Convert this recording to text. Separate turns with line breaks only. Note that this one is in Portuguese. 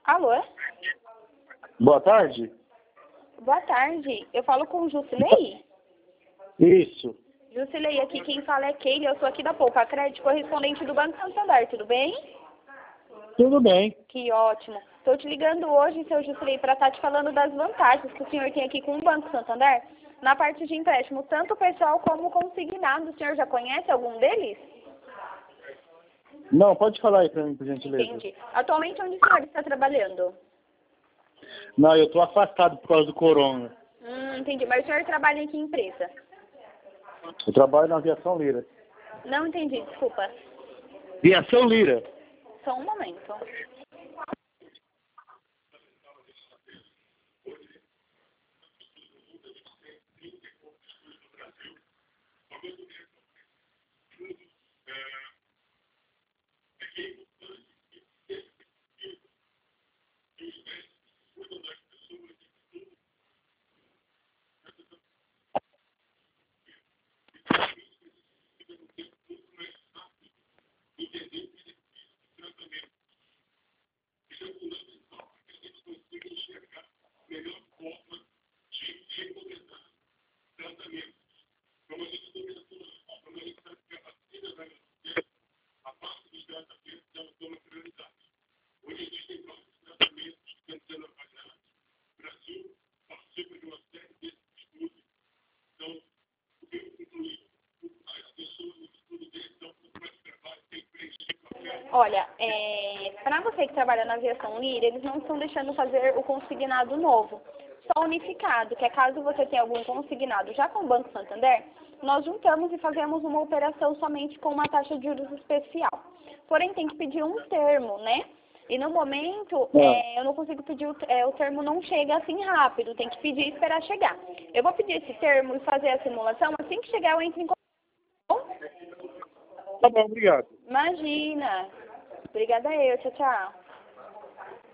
Alô?
Boa tarde.
Boa tarde. Eu falo com o Jusilei?
Isso.
Jusilei, aqui quem fala é Keila. Eu sou aqui da Poupa Crédito, correspondente do Banco Santander. Tudo bem?
Tudo bem.
Que ótimo. Estou te ligando hoje, seu Jusilei, para estar te falando das vantagens que o senhor tem aqui com o Banco Santander na parte de empréstimo, tanto pessoal como consignado. O senhor já conhece algum deles?
Não, pode falar aí para mim, por gentileza.
Entendi. Atualmente, onde o senhor está trabalhando?
Não, eu estou afastado por causa do corona.
Entendi. Mas o senhor trabalha em que empresa?
Eu trabalho na Aviação Lira.
Não entendi, desculpa.
Aviação Lira.
Só um momento. Olha, para você que trabalha na Aviação Lira, eles não estão deixando fazer o consignado novo, só unificado, que é caso você tenha algum consignado já com o Banco Santander, nós juntamos e fazemos uma operação somente com uma taxa de juros especial. Porém, tem que pedir um termo, né? E no momento, eu não consigo pedir, o termo não chega assim rápido, tem que pedir e esperar chegar. Eu vou pedir esse termo e fazer a simulação, assim que chegar eu entro em contato.
Tá bom, obrigado.
Imagina. Obrigada eu, tchau, tchau.